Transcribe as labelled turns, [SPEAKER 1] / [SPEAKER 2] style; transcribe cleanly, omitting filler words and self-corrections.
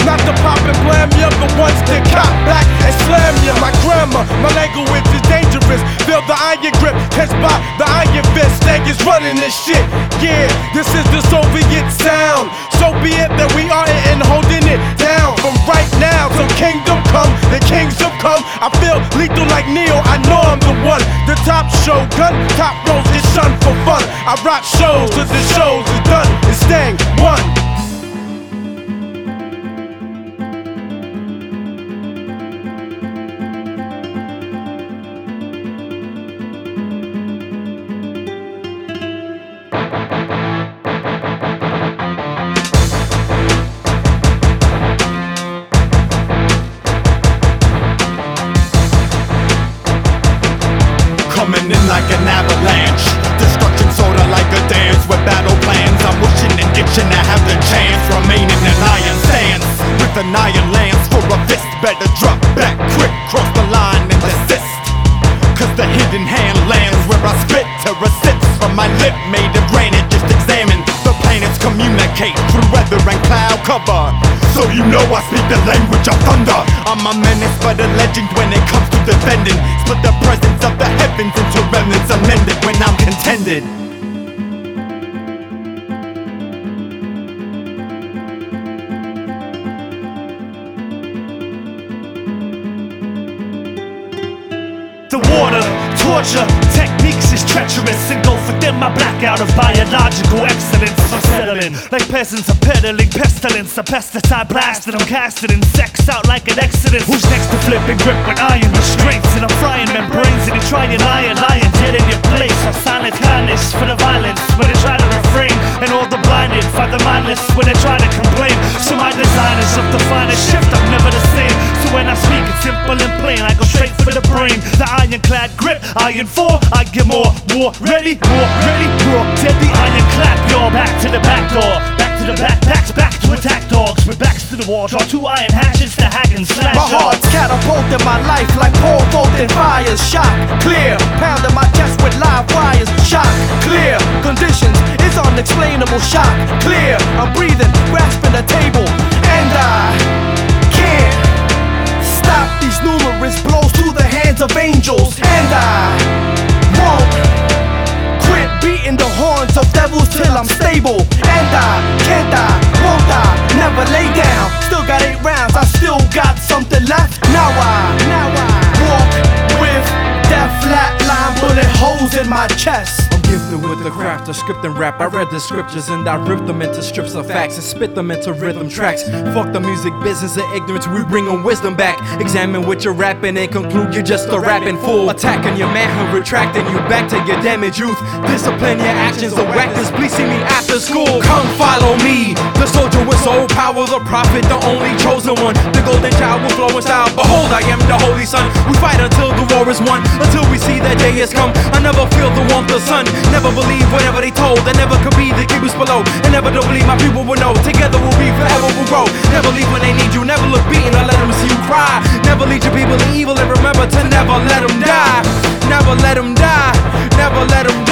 [SPEAKER 1] Not to pop and blam ya, but once to cop back and slam ya. My grammar, my language is dangerous. Feel the iron grip, catch by the iron fist. Niggas running this shit. Yeah, this is the Soviet sound. So be it that we are and holding it down. From right now till kingdom come, the kings have come. I feel lethal like Neo, I know I'm the one. The top shogun, top rows is shunned for fun. I rock shows till the shows is done. It's staying one.
[SPEAKER 2] Coming in like an avalanche, destruction sorta like a dance with battle plans. I'm wishing and itching to have the chance, remaining in iron stance with an iron lance for a fist. Better drop back quick, cross the line and desist, cause the hidden hand lands where I spit. Terror sits from my lip, made of granite. Just examine the planets, communicate through weather and cloud cover. So you know I speak the language of thunder. I'm a menace but a legend when it comes to defending. Split the presence of the heavens into remnants, amended when I'm contended.
[SPEAKER 3] The water, torture, techniques is treacherous. Engulf within my blackout of biological excellence. I'm settling like peasants are peddling pestilence. A pesticide blasted, I'm casting insects out like an exodus. Who's next to flip and grip with iron restraints? And I'm frying membranes and you try and lying dead in your place. A silent kindness for the violence when they try to refrain. And all the blinded find the mindless when they try to complain. So my design is of the finest shift, I'm never the same. So when I speak it's simple and plain, I go straight for the brain. The ironclad grip, iron 4, I get more ready, more deadly ironclad. Y'all back to the back door, back to the backpacks, back to attack dogs with backs to the wall. Draw 2 iron hatchets to hack and slash.
[SPEAKER 1] My heart's catapulting my life like pole vaulting fires. Shot clear, pounding my chest with live wires. Shot clear, conditions is unexplainable. Shot clear, I'm breathing, grasping the table, and I can't stop these numerous blows through the hands of angels. And I won't quit beating the horns of devils till I'm stable. And I can't die, won't die, never lay down. Still got 8 rounds, I still got something left. Now I walk with that flatline bullet holes in my chest.
[SPEAKER 4] Gifted with the craft of script and rap. I read the scriptures and I ripped them into strips of facts and spit them into rhythm tracks. Fuck the music business and ignorance, we bringin' wisdom back. Examine what you're rapping and conclude you're just a rapping fool. Attacking your manhood, retracting you back to your damaged youth. Discipline your actions, the whackers, please see me after school. Come follow me, the soldier with soul power, the prophet, the only chosen one, the golden child with flowing style. Behold, I am the holy son. We fight until the war is won, until we see that day has come. I never feel the warmth of the sun. Never believe whatever they told. I never could be the keepers below. And never don't believe my people will know. Together we'll be, forever we'll grow. Never leave when they need you. Never look beaten or let them see you cry. Never lead your people to evil and remember to never let them die. Never let them die. Never let them die.